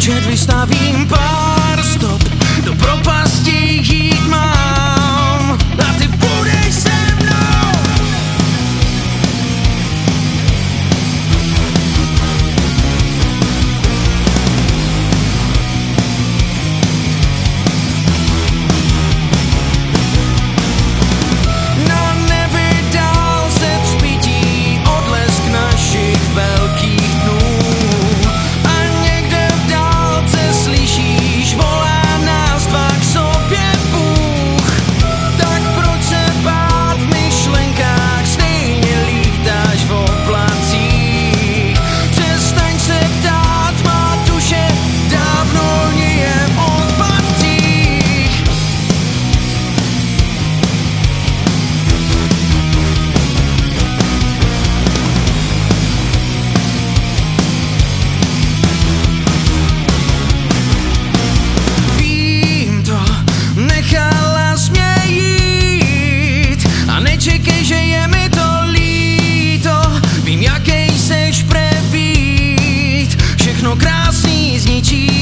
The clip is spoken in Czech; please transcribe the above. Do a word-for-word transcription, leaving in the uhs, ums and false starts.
Že vystavím pár stop, do propasti jít mám a ty budeš se mnou. Na nebi dál se vzpítí odlesk našich velkých dnů. Slyšíš, volá nás dva k sobě Bůh. Tak proč se bát v myšlenkách, stejně lítáš v oblacích. Přestaň se ptát, má duše dávno je v odpadcích. Nechala jsi mě jít a nečekej, že je mi to líto. Vím, jakej seš prevít, všechno krásný zničí.